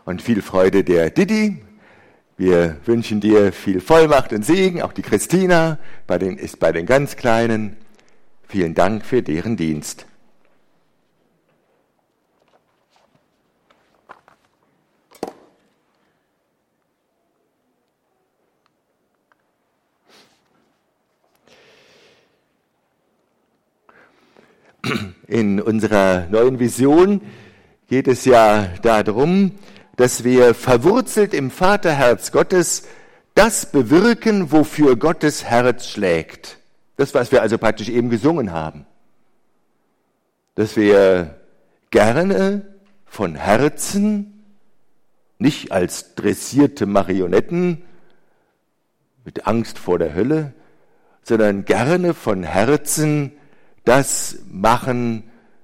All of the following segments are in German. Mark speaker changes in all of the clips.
Speaker 1: und viel Freude der Didi. Wir wünschen dir viel Vollmacht und Segen, auch die Christina ist bei den ganz Kleinen. Vielen Dank für deren Dienst. In unserer neuen Vision geht es ja darum, dass wir verwurzelt im Vaterherz Gottes das bewirken, wofür Gottes Herz schlägt. Das, was wir also praktisch eben gesungen haben. Dass wir gerne von Herzen, nicht als dressierte Marionetten mit Angst vor der Hölle, sondern gerne von Herzen das machen,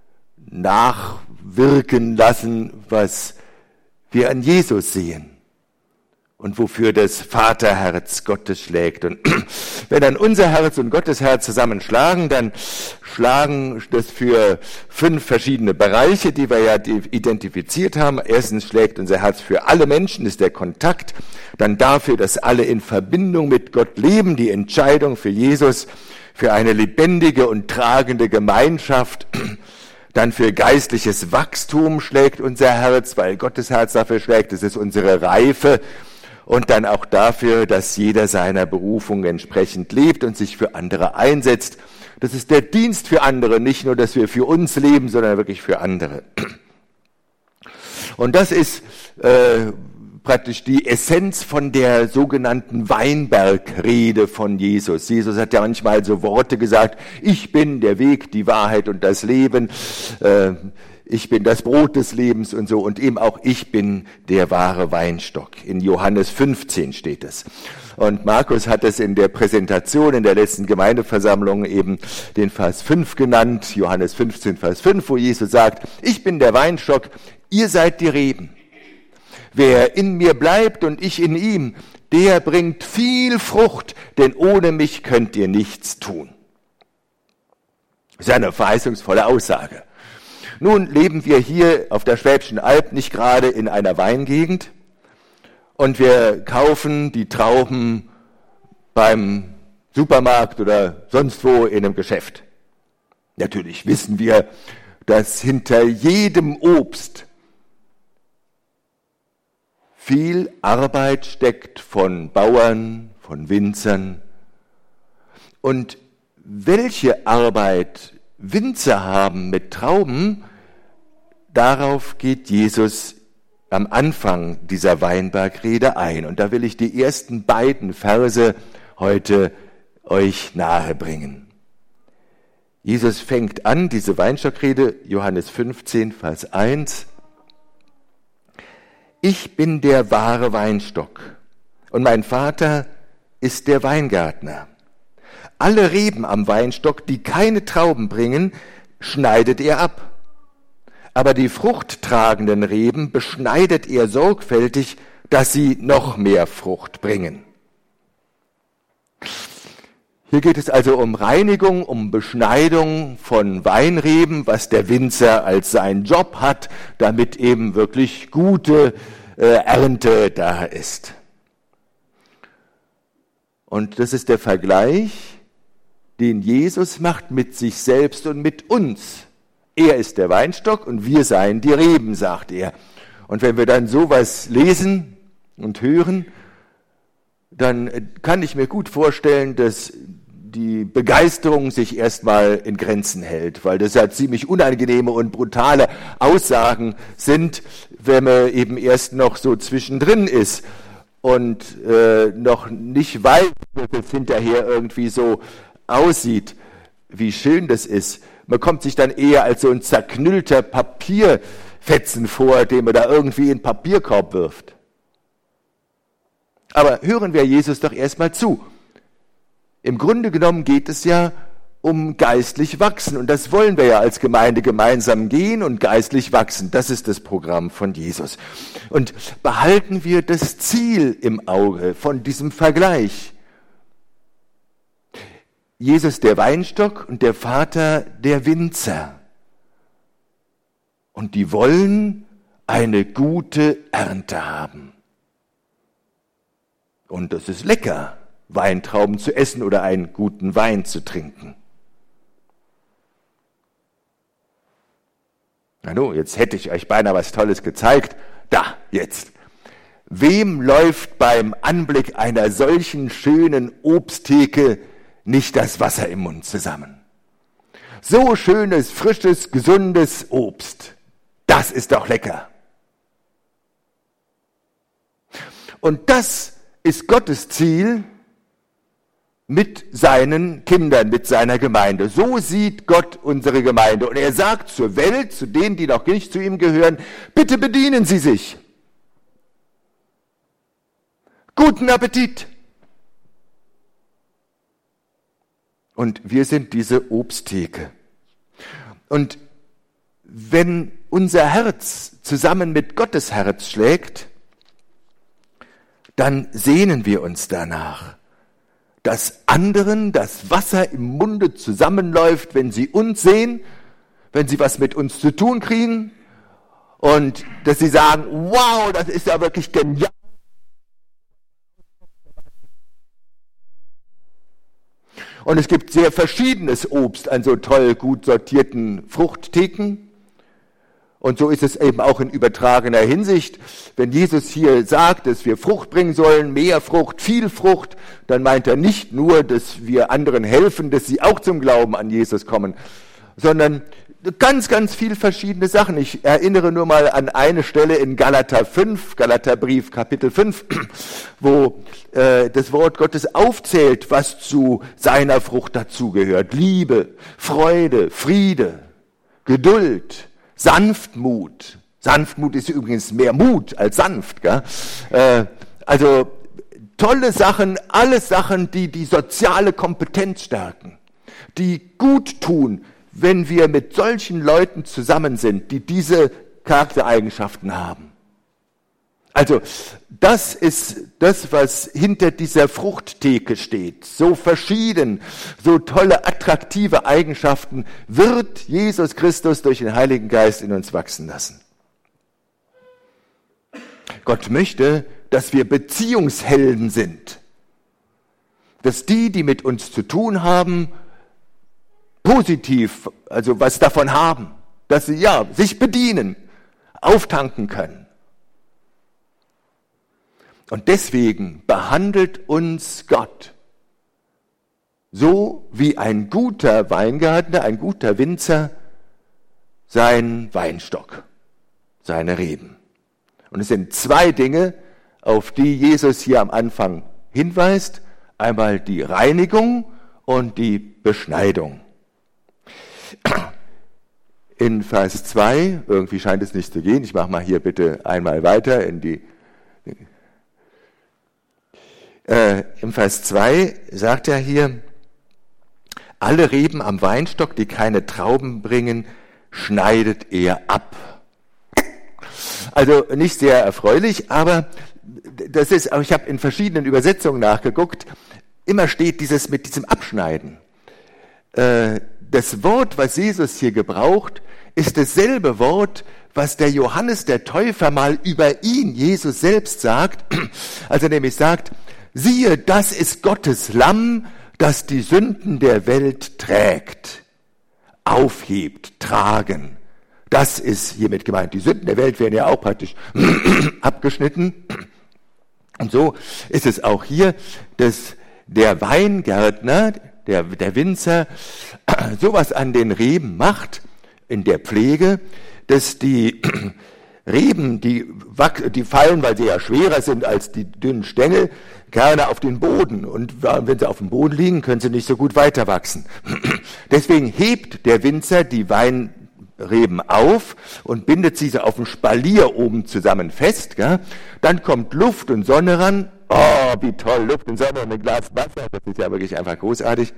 Speaker 1: nachwirken lassen, was wir an Jesus sehen und wofür das Vaterherz Gottes schlägt. Und wenn dann unser Herz und Gottes Herz zusammenschlagen, dann schlagen das für 5 verschiedene Bereiche, die wir ja identifiziert haben. Erstens schlägt unser Herz für alle Menschen, ist der Kontakt. Dann dafür, dass alle in Verbindung mit Gott leben, die Entscheidung für Jesus, für eine lebendige und tragende Gemeinschaft. Dann für geistliches Wachstum schlägt unser Herz, weil Gottes Herz dafür schlägt, es ist unsere Reife. Und dann auch dafür, dass jeder seiner Berufung entsprechend lebt und sich für andere einsetzt. Das ist der Dienst für andere, nicht nur, dass wir für uns leben, sondern wirklich für andere. Und das ist praktisch die Essenz von der sogenannten Weinbergrede von Jesus. Jesus hat ja manchmal so Worte gesagt, ich bin der Weg, die Wahrheit und das Leben, ich bin das Brot des Lebens und so, und eben auch ich bin der wahre Weinstock. In Johannes 15 steht es. Und Markus hat es in der Präsentation in der letzten Gemeindeversammlung eben den Vers 5 genannt, Johannes 15, Vers 5, wo Jesus sagt, ich bin der Weinstock, ihr seid die Reben. Wer in mir bleibt und ich in ihm, der bringt viel Frucht, denn ohne mich könnt ihr nichts tun. Das ist eine verheißungsvolle Aussage. Nun leben wir hier auf der Schwäbischen Alb nicht gerade in einer Weingegend und wir kaufen die Trauben beim Supermarkt oder sonst wo in einem Geschäft. Natürlich wissen wir, dass hinter jedem Obst viel Arbeit steckt von Bauern, von Winzern. Und welche Arbeit Winzer haben mit Trauben, darauf geht Jesus am Anfang dieser Weinbergrede ein. Und da will ich die ersten beiden Verse heute euch nahebringen. Jesus fängt an, diese Weinstockrede, Johannes 15, Vers 1. Ich bin der wahre Weinstock und mein Vater ist der Weingärtner. Alle Reben am Weinstock, die keine Trauben bringen, schneidet er ab. Aber die fruchttragenden Reben beschneidet er sorgfältig, dass sie noch mehr Frucht bringen. Hier geht es also um Reinigung, um Beschneidung von Weinreben, was der Winzer als seinen Job hat, damit eben wirklich gute Ernte da ist. Und das ist der Vergleich, den Jesus macht mit sich selbst und mit uns. Er ist der Weinstock und wir seien die Reben, sagt er. Und wenn wir dann sowas lesen und hören, dann kann ich mir gut vorstellen, dass die Begeisterung sich erstmal in Grenzen hält, weil das ja ziemlich unangenehme und brutale Aussagen sind, wenn man eben erst noch so zwischendrin ist und noch nicht weiß, wie es hinterher irgendwie so aussieht, wie schön das ist. Man kommt sich dann eher als so ein zerknüllter Papierfetzen vor, den man da irgendwie in den Papierkorb wirft. Aber hören wir Jesus doch erstmal zu. Im Grunde genommen geht es ja um geistlich wachsen. Und das wollen wir ja als Gemeinde gemeinsam gehen und geistlich wachsen. Das ist das Programm von Jesus. Und behalten wir das Ziel im Auge von diesem Vergleich. Jesus der Weinstock und der Vater der Winzer. Und die wollen eine gute Ernte haben. Und das ist lecker, Weintrauben zu essen oder einen guten Wein zu trinken. Na nun, jetzt hätte ich euch beinahe was Tolles gezeigt. Da, jetzt. Wem läuft beim Anblick einer solchen schönen Obsttheke nicht das Wasser im Mund zusammen? So schönes, frisches, gesundes Obst. Das ist doch lecker. Und das ist Gottes Ziel mit seinen Kindern, mit seiner Gemeinde. So sieht Gott unsere Gemeinde. Und er sagt zur Welt, zu denen, die noch nicht zu ihm gehören, bitte bedienen Sie sich. Guten Appetit. Und wir sind diese Obsttheke. Und wenn unser Herz zusammen mit Gottes Herz schlägt, dann sehnen wir uns danach, dass anderen das Wasser im Munde zusammenläuft, wenn sie uns sehen, wenn sie was mit uns zu tun kriegen und dass sie sagen, wow, das ist ja wirklich genial. Und es gibt sehr verschiedenes Obst an so toll gut sortierten Fruchttheken. Und so ist es eben auch in übertragener Hinsicht. Wenn Jesus hier sagt, dass wir Frucht bringen sollen, mehr Frucht, viel Frucht, dann meint er nicht nur, dass wir anderen helfen, dass sie auch zum Glauben an Jesus kommen, sondern ganz, ganz viel verschiedene Sachen. Ich erinnere nur mal an eine Stelle in Galater 5, Galaterbrief Kapitel 5, wo das Wort Gottes aufzählt, was zu seiner Frucht dazugehört. Liebe, Freude, Friede, Geduld, Sanftmut. Sanftmut ist übrigens mehr Mut als sanft. Gell? Also tolle Sachen, alles Sachen, die die soziale Kompetenz stärken, die gut tun, wenn wir mit solchen Leuten zusammen sind, die diese Charaktereigenschaften haben. Also das ist das, was hinter dieser Fruchttheke steht. So verschieden, so tolle, attraktive Eigenschaften wird Jesus Christus durch den Heiligen Geist in uns wachsen lassen. Gott möchte, dass wir Beziehungshelden sind. Dass die mit uns zu tun haben, positiv, also was davon haben. Dass sie sich bedienen, auftanken können. Und deswegen behandelt uns Gott so wie ein guter Weingärtner, ein guter Winzer, seinen Weinstock, seine Reben. Und es sind zwei Dinge, auf die Jesus hier am Anfang hinweist. Einmal die Reinigung und die Beschneidung. In Vers 2, irgendwie scheint es nicht zu gehen, ich mache mal hier bitte einmal weiter im Vers 2 sagt er hier, alle Reben am Weinstock, die keine Trauben bringen, schneidet er ab. Also nicht sehr erfreulich, aber ich habe in verschiedenen Übersetzungen nachgeguckt, immer steht dieses mit diesem Abschneiden. Das Wort, was Jesus hier gebraucht, ist dasselbe Wort, was der Johannes der Täufer mal über ihn, Jesus selbst, sagt, als er nämlich sagt, siehe, das ist Gottes Lamm, das die Sünden der Welt trägt, aufhebt, tragen. Das ist hiermit gemeint. Die Sünden der Welt werden ja auch praktisch abgeschnitten. Und so ist es auch hier, dass der Weingärtner, der Winzer, sowas an den Reben macht, in der Pflege, dass die Reben, die fallen, weil sie ja schwerer sind als die dünnen Stängel, gerne auf den Boden. Und wenn sie auf dem Boden liegen, können sie nicht so gut weiter wachsen. Deswegen hebt der Winzer die Weinreben auf und bindet sie so auf dem Spalier oben zusammen fest. Gell? Dann kommt Luft und Sonne ran. Oh, wie toll, Luft und Sonne und ein Glas Wasser. Das ist ja wirklich einfach großartig.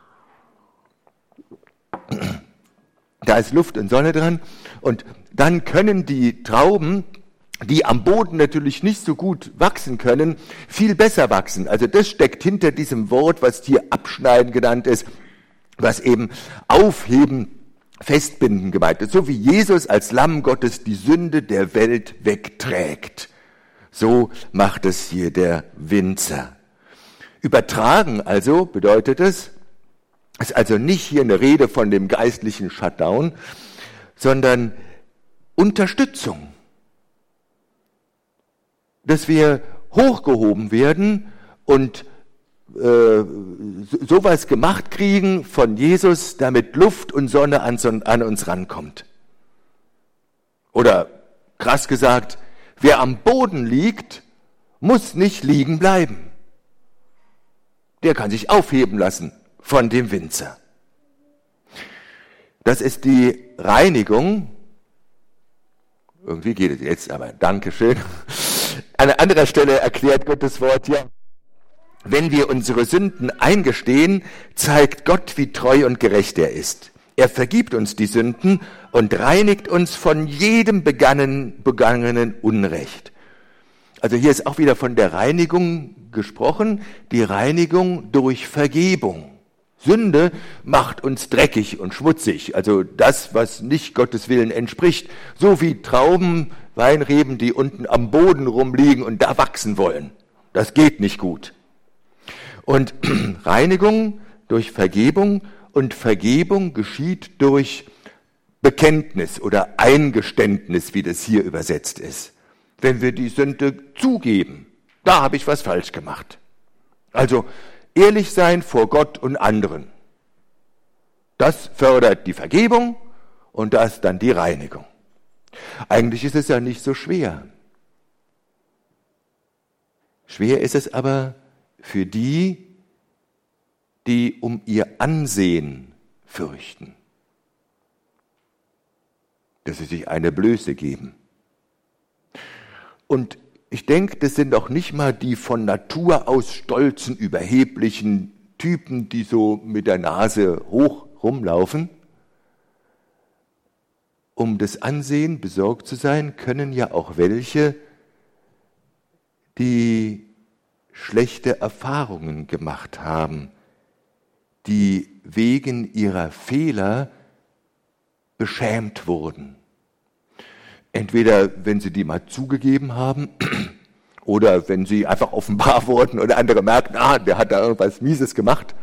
Speaker 1: Da ist Luft und Sonne dran. Und dann können die Trauben, die am Boden natürlich nicht so gut wachsen können, viel besser wachsen. Also das steckt hinter diesem Wort, was hier abschneiden genannt ist, was eben aufheben festbinden gemeint ist. So wie Jesus als Lamm Gottes die Sünde der Welt wegträgt. So macht es hier der Winzer. Übertragen also bedeutet es, ist also nicht hier eine Rede von dem geistlichen Shutdown, sondern Unterstützung. Dass wir hochgehoben werden und sowas gemacht kriegen von Jesus, damit Luft und Sonne an uns rankommt. Oder krass gesagt, wer am Boden liegt, muss nicht liegen bleiben. Der kann sich aufheben lassen von dem Winzer. Das ist die Reinigung. Irgendwie geht es jetzt, aber Dankeschön. An anderer Stelle erklärt Gottes Wort ja, wenn wir unsere Sünden eingestehen, zeigt Gott, wie treu und gerecht er ist. Er vergibt uns die Sünden und reinigt uns von jedem begangenen Unrecht. Also hier ist auch wieder von der Reinigung gesprochen, die Reinigung durch Vergebung. Sünde macht uns dreckig und schmutzig, also das, was nicht Gottes Willen entspricht, so wie Trauben, Weinreben, die unten am Boden rumliegen und da wachsen wollen. Das geht nicht gut. Und Reinigung durch Vergebung und Vergebung geschieht durch Bekenntnis oder Eingeständnis, wie das hier übersetzt ist. Wenn wir die Sünde zugeben, da habe ich was falsch gemacht. Also ehrlich sein vor Gott und anderen. Das fördert die Vergebung und das dann die Reinigung. Eigentlich ist es ja nicht so schwer. Schwer ist es aber für die, die um ihr Ansehen fürchten, dass sie sich eine Blöße geben. Und ich denke, das sind auch nicht mal die von Natur aus stolzen, überheblichen Typen, die so mit der Nase hoch rumlaufen. Um das Ansehen besorgt zu sein, können ja auch welche, die schlechte Erfahrungen gemacht haben, die wegen ihrer Fehler beschämt wurden. Entweder wenn sie die mal zugegeben haben oder wenn sie einfach offenbar wurden oder andere merken, der hat da irgendwas Mieses gemacht,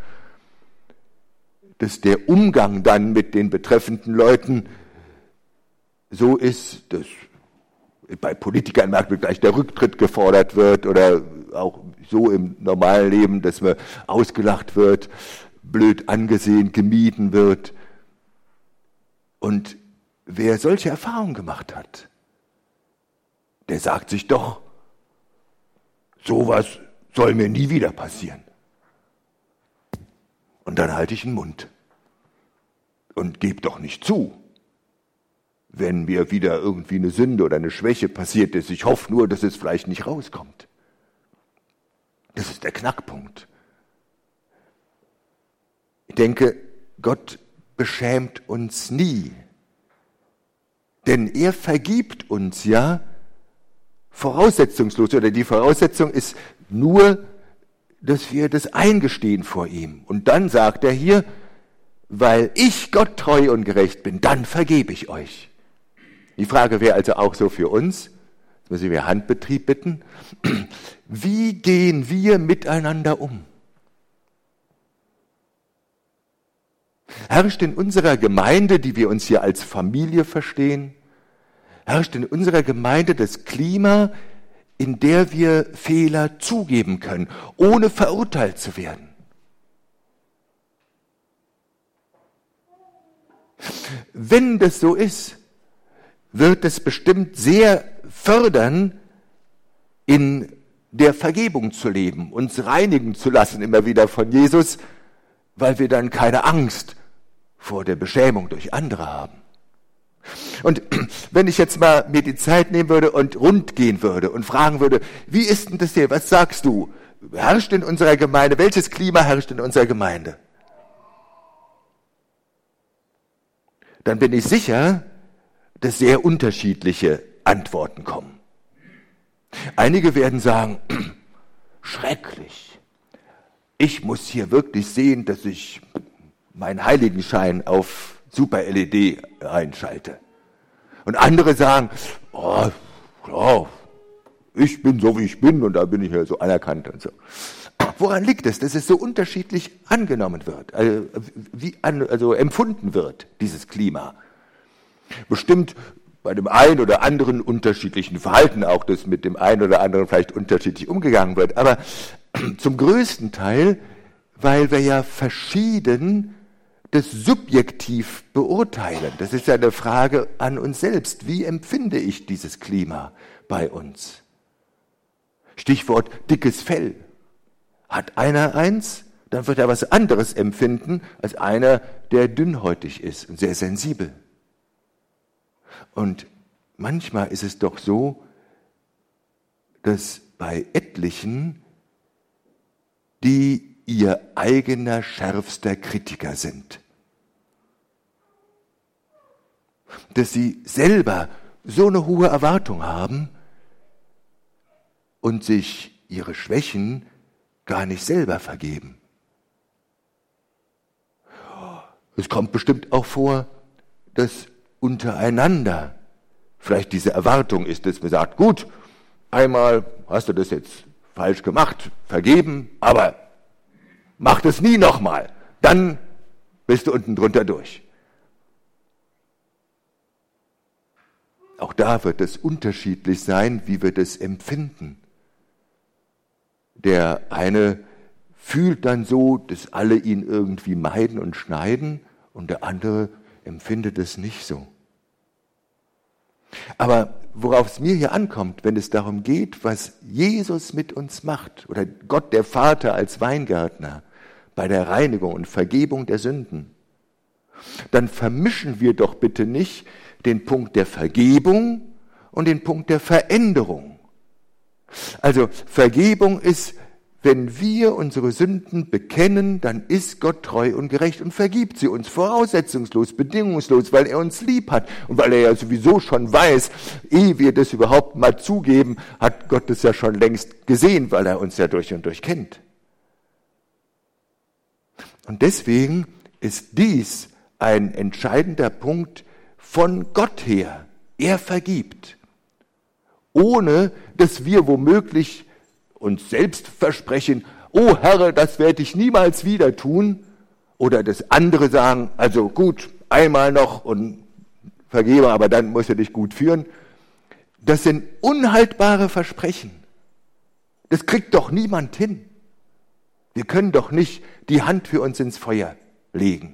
Speaker 1: dass der Umgang dann mit den betreffenden Leuten so ist, dass bei Politikern merkt man gleich der Rücktritt gefordert wird oder auch so im normalen Leben, dass man ausgelacht wird, blöd angesehen, gemieden wird. Und wer solche Erfahrungen gemacht hat, der sagt sich doch, sowas soll mir nie wieder passieren. Und dann halte ich den Mund und gebe doch nicht zu, wenn mir wieder irgendwie eine Sünde oder eine Schwäche passiert ist. Ich hoffe nur, dass es vielleicht nicht rauskommt. Das ist der Knackpunkt. Ich denke, Gott beschämt uns nie. Denn er vergibt uns ja voraussetzungslos. Oder die Voraussetzung ist nur, dass wir das eingestehen vor ihm. Und dann sagt er hier, weil ich Gott treu und gerecht bin, dann vergebe ich euch. Die Frage wäre also auch so für uns, jetzt müssen wir Handbetrieb bitten, wie gehen wir miteinander um? Herrscht in unserer Gemeinde, die wir uns hier als Familie verstehen, herrscht in unserer Gemeinde das Klima, in der wir Fehler zugeben können, ohne verurteilt zu werden? Wenn das so ist, wird es bestimmt sehr fördern, in der Vergebung zu leben, uns reinigen zu lassen immer wieder von Jesus, weil wir dann keine Angst vor der Beschämung durch andere haben. Und wenn ich jetzt mal mir die Zeit nehmen würde und rund gehen würde und fragen würde, wie ist denn das hier, was sagst du, herrscht in unserer Gemeinde, welches Klima herrscht in unserer Gemeinde? Dann bin ich sicher, dass sehr unterschiedliche Antworten kommen. Einige werden sagen, schrecklich, ich muss hier wirklich sehen, dass ich meinen Heiligenschein auf Super LED einschalte. Und andere sagen, oh, klar, ich bin so, wie ich bin und da bin ich ja so anerkannt und so. Woran liegt es, dass es so unterschiedlich angenommen wird, also empfunden wird, dieses Klima? Bestimmt bei dem einen oder anderen unterschiedlichen Verhalten auch, dass mit dem einen oder anderen vielleicht unterschiedlich umgegangen wird, aber zum größten Teil, weil wir ja verschieden das subjektiv beurteilen. Das ist ja eine Frage an uns selbst. Wie empfinde ich dieses Klima bei uns? Stichwort dickes Fell. Hat einer eins, dann wird er was anderes empfinden als einer, der dünnhäutig ist und sehr sensibel. Und manchmal ist es doch so, dass bei etlichen, die ihr eigener schärfster Kritiker sind, dass sie selber so eine hohe Erwartung haben und sich ihre Schwächen gar nicht selber vergeben. Es kommt bestimmt auch vor, dass untereinander vielleicht diese Erwartung ist, dass man sagt, gut, einmal hast du das jetzt falsch gemacht, vergeben, aber mach das nie nochmal, dann bist du unten drunter durch. Auch da wird es unterschiedlich sein, wie wir das empfinden. Der eine fühlt dann so, dass alle ihn irgendwie meiden und schneiden und der andere empfindet es nicht so. Aber worauf es mir hier ankommt, wenn es darum geht, was Jesus mit uns macht oder Gott der Vater als Weingärtner bei der Reinigung und Vergebung der Sünden, dann vermischen wir doch bitte nicht den Punkt der Vergebung und den Punkt der Veränderung. Also Vergebung ist, wenn wir unsere Sünden bekennen, dann ist Gott treu und gerecht und vergibt sie uns voraussetzungslos, bedingungslos, weil er uns lieb hat und weil er ja sowieso schon weiß, ehe wir das überhaupt mal zugeben, hat Gott es ja schon längst gesehen, weil er uns ja durch und durch kennt. Und deswegen ist dies ein entscheidender Punkt von Gott her. Er vergibt, ohne dass wir womöglich uns selbst versprechen, oh Herr, das werde ich niemals wieder tun, oder dass andere sagen, also gut, einmal noch und vergebe, aber dann muss er dich gut führen. Das sind unhaltbare Versprechen. Das kriegt doch niemand hin. Wir können doch nicht die Hand für uns ins Feuer legen.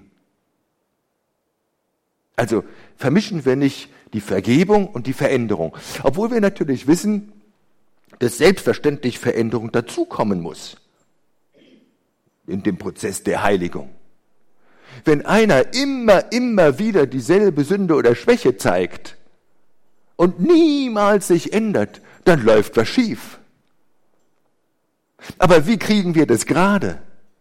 Speaker 1: Also vermischen wir nicht die Vergebung und die Veränderung. Obwohl wir natürlich wissen, dass selbstverständlich Veränderung dazukommen muss in dem Prozess der Heiligung. Wenn einer immer wieder dieselbe Sünde oder Schwäche zeigt und niemals sich ändert, dann läuft was schief. Aber wie kriegen wir das gerade?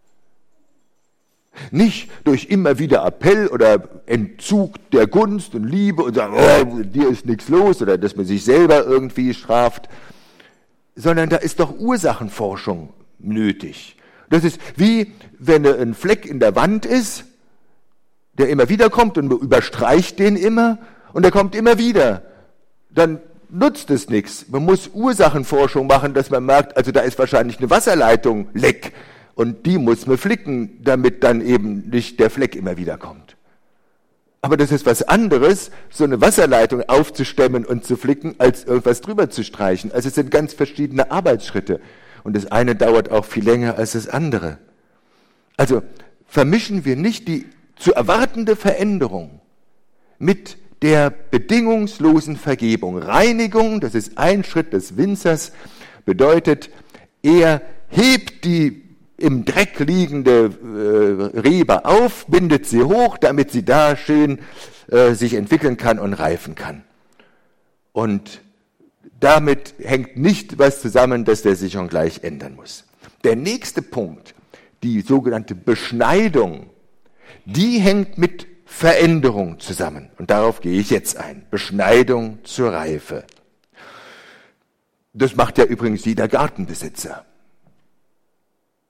Speaker 1: Nicht durch immer wieder Appell oder Entzug der Gunst und Liebe und sagen, oh, dir ist nichts los, oder dass man sich selber irgendwie straft, sondern da ist doch Ursachenforschung nötig. Das ist wie, wenn ein Fleck in der Wand ist, der immer wieder kommt und man überstreicht den immer und der kommt immer wieder. Dann nutzt es nichts. Man muss Ursachenforschung machen, dass man merkt, also da ist wahrscheinlich eine Wasserleitung leck und die muss man flicken, damit dann eben nicht der Fleck immer wieder kommt. Aber das ist was anderes, so eine Wasserleitung aufzustemmen und zu flicken, als irgendwas drüber zu streichen. Also es sind ganz verschiedene Arbeitsschritte. Und das eine dauert auch viel länger als das andere. Also vermischen wir nicht die zu erwartende Veränderung mit der bedingungslosen Vergebung. Reinigung, das ist ein Schritt des Winzers, bedeutet, er hebt die im Dreck liegende Rebe auf, bindet sie hoch, damit sie da schön sich entwickeln kann und reifen kann. Und damit hängt nicht was zusammen, dass der sich schon gleich ändern muss. Der nächste Punkt, die sogenannte Beschneidung, die hängt mit Veränderung zusammen. Und darauf gehe ich jetzt ein. Beschneidung zur Reife. Das macht ja übrigens jeder Gartenbesitzer.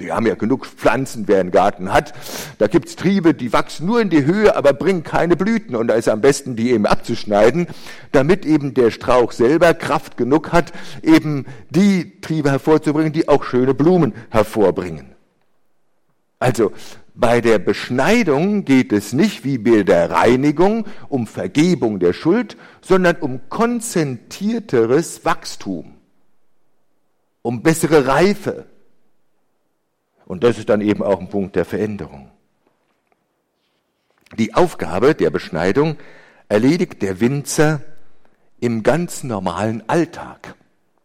Speaker 1: Die haben ja genug Pflanzen, wer einen Garten hat. Da gibt's Triebe, die wachsen nur in die Höhe, aber bringen keine Blüten. Und da ist am besten, die eben abzuschneiden, damit eben der Strauch selber Kraft genug hat, eben die Triebe hervorzubringen, die auch schöne Blumen hervorbringen. Also bei der Beschneidung geht es nicht wie bei der Reinigung um Vergebung der Schuld, sondern um konzentrierteres Wachstum, um bessere Reife. Und das ist dann eben auch ein Punkt der Veränderung. Die Aufgabe der Beschneidung erledigt der Winzer im ganz normalen Alltag.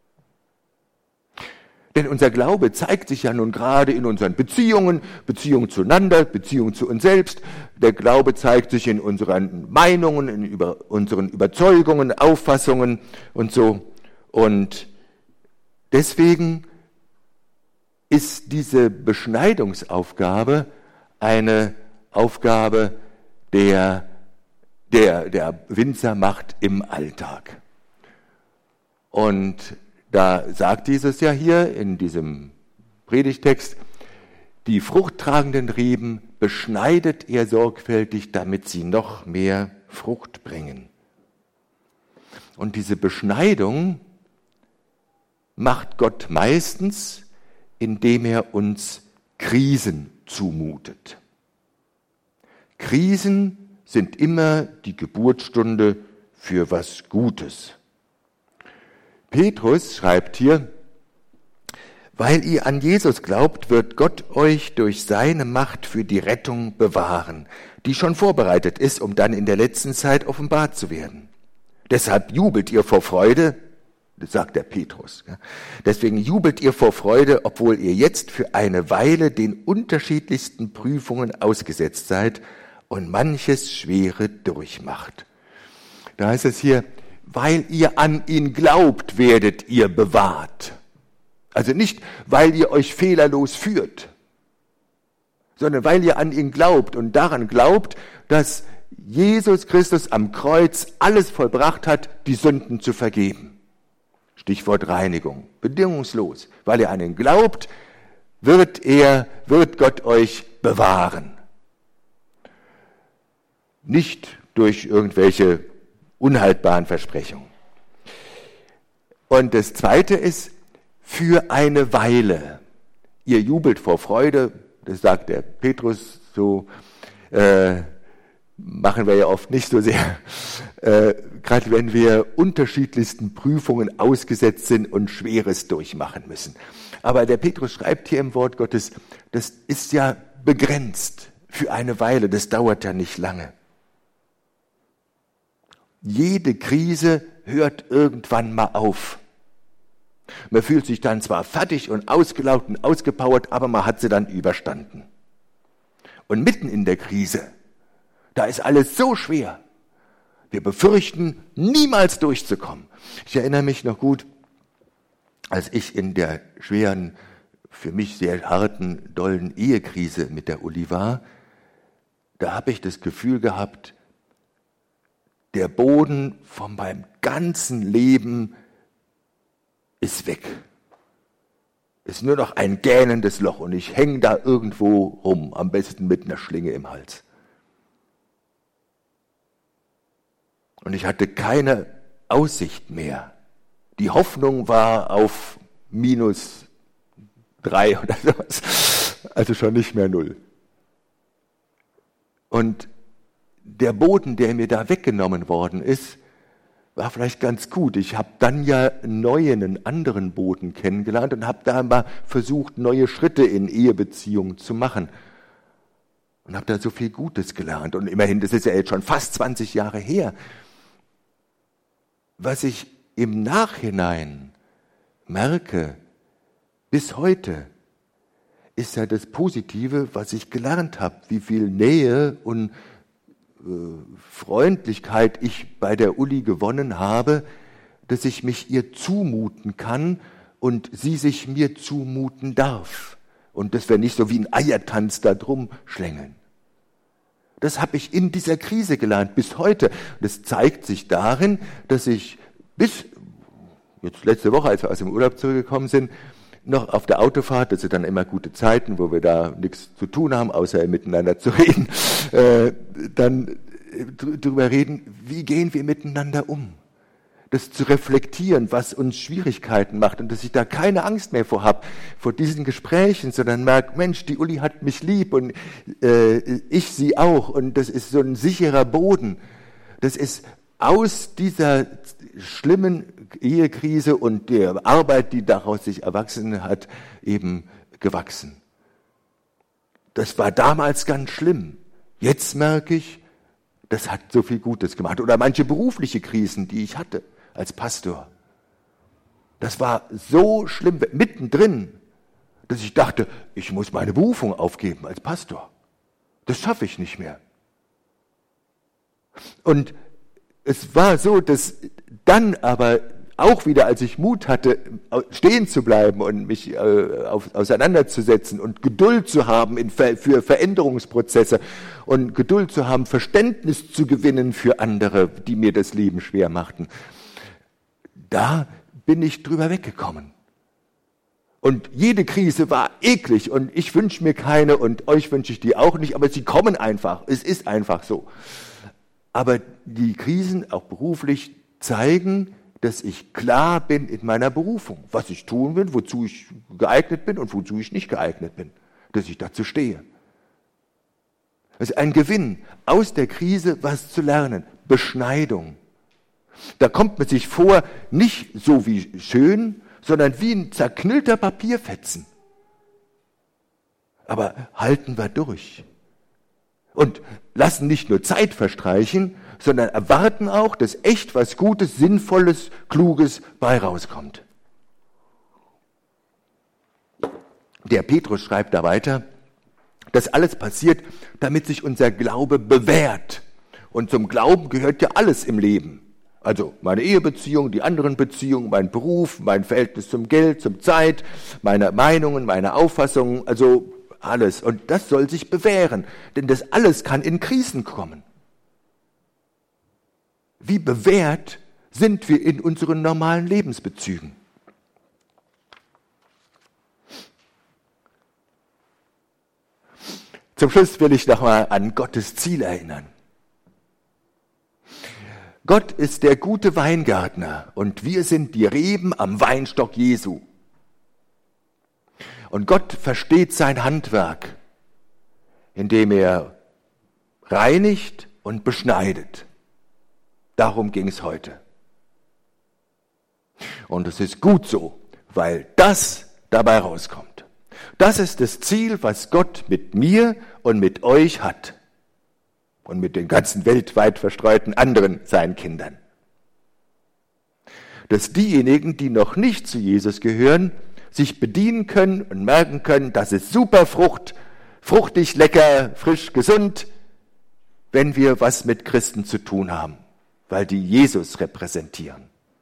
Speaker 1: Denn unser Glaube zeigt sich ja nun gerade in unseren Beziehungen, Beziehungen zueinander, Beziehungen zu uns selbst. Der Glaube zeigt sich in unseren Meinungen, in unseren Überzeugungen, Auffassungen und so. Und deswegen ist diese Beschneidungsaufgabe eine Aufgabe, der Winzer macht im Alltag. Und da sagt Jesus ja hier in diesem Predigtext, die fruchttragenden Reben beschneidet er sorgfältig, damit sie noch mehr Frucht bringen. Und diese Beschneidung macht Gott meistens, indem er uns Krisen zumutet. Krisen sind immer die Geburtsstunde für was Gutes. Petrus schreibt hier, weil ihr an Jesus glaubt, wird Gott euch durch seine Macht für die Rettung bewahren, die schon vorbereitet ist, um dann in der letzten Zeit offenbart zu werden. Deshalb jubelt ihr vor Freude, das sagt der Petrus. Deswegen jubelt ihr vor Freude, obwohl ihr jetzt für eine Weile den unterschiedlichsten Prüfungen ausgesetzt seid und manches Schwere durchmacht. Da heißt es hier, weil ihr an ihn glaubt, werdet ihr bewahrt. Also nicht, weil ihr euch fehlerlos führt, sondern weil ihr an ihn glaubt und daran glaubt, dass Jesus Christus am Kreuz alles vollbracht hat, die Sünden zu vergeben. Stichwort Reinigung, bedingungslos. Weil ihr an ihn glaubt, wird Gott euch bewahren. Nicht durch irgendwelche unhaltbaren Versprechungen. Und das Zweite ist, für eine Weile. Ihr jubelt vor Freude, das sagt der Petrus, so machen wir ja oft nicht so sehr, gerade wenn wir unterschiedlichsten Prüfungen ausgesetzt sind und Schweres durchmachen müssen. Aber der Petrus schreibt hier im Wort Gottes, das ist ja begrenzt für eine Weile, das dauert ja nicht lange. Jede Krise hört irgendwann mal auf. Man fühlt sich dann zwar fertig und ausgelaugt und ausgepowert, aber man hat sie dann überstanden. Und mitten in der Krise, da ist alles so schwer. Wir befürchten, niemals durchzukommen. Ich erinnere mich noch gut, als ich in der schweren, für mich sehr harten, dollen Ehekrise mit der Uli war, da habe ich das Gefühl gehabt, der Boden von meinem ganzen Leben ist weg. Ist nur noch ein gähnendes Loch und ich hänge da irgendwo rum, am besten mit einer Schlinge im Hals. Und ich hatte keine Aussicht mehr. Die Hoffnung war auf -3 oder sowas, also schon nicht mehr 0. Und der Boden, der mir da weggenommen worden ist, war vielleicht ganz gut. Ich habe dann ja einen anderen Boden kennengelernt und habe da mal versucht, neue Schritte in Ehebeziehungen zu machen. Und habe da so viel Gutes gelernt. Und immerhin, das ist ja jetzt schon fast 20 Jahre her. Was ich im Nachhinein merke, bis heute, ist ja das Positive, was ich gelernt habe, wie viel Nähe und Freundlichkeit ich bei der Uli gewonnen habe, dass ich mich ihr zumuten kann und sie sich mir zumuten darf. Und dass wir nicht so wie ein Eiertanz da drum schlängeln. Das habe ich in dieser Krise gelernt, bis heute. Das zeigt sich darin, dass ich bis jetzt letzte Woche, als wir aus dem Urlaub zurückgekommen sind, noch auf der Autofahrt, das sind dann immer gute Zeiten, wo wir da nichts zu tun haben, außer miteinander zu reden, dann drüber reden, wie gehen wir miteinander um? Das zu reflektieren, was uns Schwierigkeiten macht und dass ich da keine Angst mehr vor diesen Gesprächen, sondern merke, Mensch, die Uli hat mich lieb und ich sie auch und das ist so ein sicherer Boden. Das ist aus dieser schlimmen Ehekrise und der Arbeit, die daraus sich erwachsen hat, eben gewachsen. Das war damals ganz schlimm. Jetzt merke ich, das hat so viel Gutes gemacht. Oder manche berufliche Krisen, die ich hatte als Pastor. Das war so schlimm, mittendrin, dass ich dachte, ich muss meine Berufung aufgeben als Pastor. Das schaffe ich nicht mehr. Und es war so, dass dann aber auch wieder, als ich Mut hatte, stehen zu bleiben und mich auseinanderzusetzen und Geduld zu haben für Veränderungsprozesse und Geduld zu haben, Verständnis zu gewinnen für andere, die mir das Leben schwer machten, da bin ich drüber weggekommen. Und jede Krise war eklig und ich wünsche mir keine und euch wünsche ich die auch nicht, aber sie kommen einfach. Es ist einfach so. Aber die Krisen, auch beruflich, zeigen, dass ich klar bin in meiner Berufung, was ich tun will, wozu ich geeignet bin und wozu ich nicht geeignet bin, dass ich dazu stehe. Es ist ein Gewinn, aus der Krise was zu lernen, Beschneidung. Da kommt man sich vor, nicht so wie schön, sondern wie ein zerknüllter Papierfetzen. Aber halten wir durch. Und lassen nicht nur Zeit verstreichen, sondern erwarten auch, dass echt was Gutes, Sinnvolles, Kluges bei rauskommt. Der Petrus schreibt da weiter, das alles passiert, damit sich unser Glaube bewährt. Und zum Glauben gehört ja alles im Leben. Also meine Ehebeziehung, die anderen Beziehungen, mein Beruf, mein Verhältnis zum Geld, zum Zeit, meine Meinungen, meine Auffassungen, also alles. Und das soll sich bewähren, denn das alles kann in Krisen kommen. Wie bewährt sind wir in unseren normalen Lebensbezügen? Zum Schluss will ich nochmal an Gottes Ziel erinnern. Gott ist der gute Weingärtner und wir sind die Reben am Weinstock Jesu. Und Gott versteht sein Handwerk, indem er reinigt und beschneidet. Darum ging es heute. Und es ist gut so, weil das dabei rauskommt. Das ist das Ziel, was Gott mit mir und mit euch hat. Und mit den ganzen weltweit verstreuten anderen seinen Kindern. Dass diejenigen, die noch nicht zu Jesus gehören, sich bedienen können und merken können, das ist super fruchtig, lecker, frisch, gesund, wenn wir was mit Christen zu tun haben, weil die Jesus repräsentieren.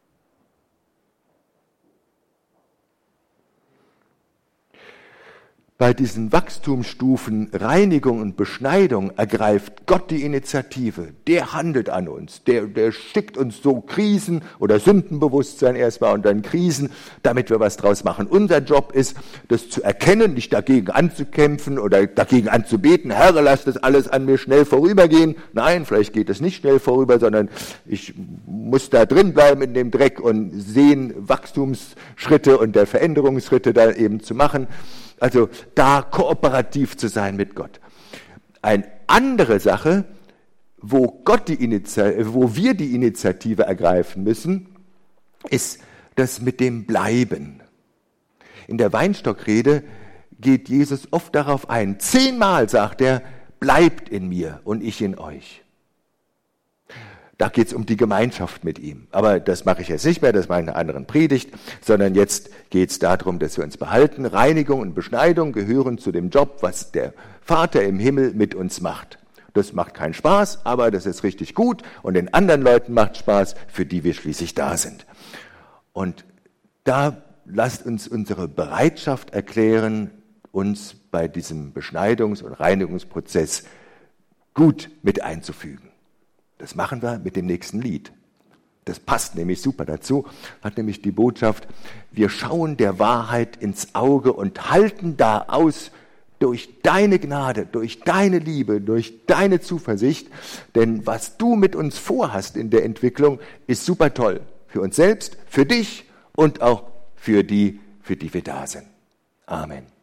Speaker 1: Bei diesen Wachstumsstufen Reinigung und Beschneidung ergreift Gott die Initiative. Der handelt an uns. Der schickt uns so Krisen oder Sündenbewusstsein erstmal und dann Krisen, damit wir was draus machen. Unser Job ist, das zu erkennen, nicht dagegen anzukämpfen oder dagegen anzubeten. Herr, lass das alles an mir schnell vorübergehen. Nein, vielleicht geht es nicht schnell vorüber, sondern ich muss da drin bleiben in dem Dreck und sehen Wachstumsschritte und der Veränderungsschritte da eben zu machen. Also da kooperativ zu sein mit Gott. Eine andere Sache, wo wir die Initiative ergreifen müssen, ist das mit dem Bleiben. In der Weinstockrede geht Jesus oft darauf ein. 10-mal sagt er, bleibt in mir und ich in euch. Da geht es um die Gemeinschaft mit ihm. Aber das mache ich jetzt nicht mehr, das mache ich in einer anderen Predigt, sondern jetzt geht es darum, dass wir uns behalten. Reinigung und Beschneidung gehören zu dem Job, was der Vater im Himmel mit uns macht. Das macht keinen Spaß, aber das ist richtig gut und den anderen Leuten macht Spaß, für die wir schließlich da sind. Und da lasst uns unsere Bereitschaft erklären, uns bei diesem Beschneidungs- und Reinigungsprozess gut mit einzufügen. Das machen wir mit dem nächsten Lied. das passt nämlich super dazu, hat nämlich die Botschaft, wir schauen der Wahrheit ins Auge und halten da aus durch deine Gnade, durch deine Liebe, durch deine Zuversicht, denn was du mit uns vorhast in der Entwicklung, ist super toll. Für uns selbst, für dich und auch für die wir da sind. Amen.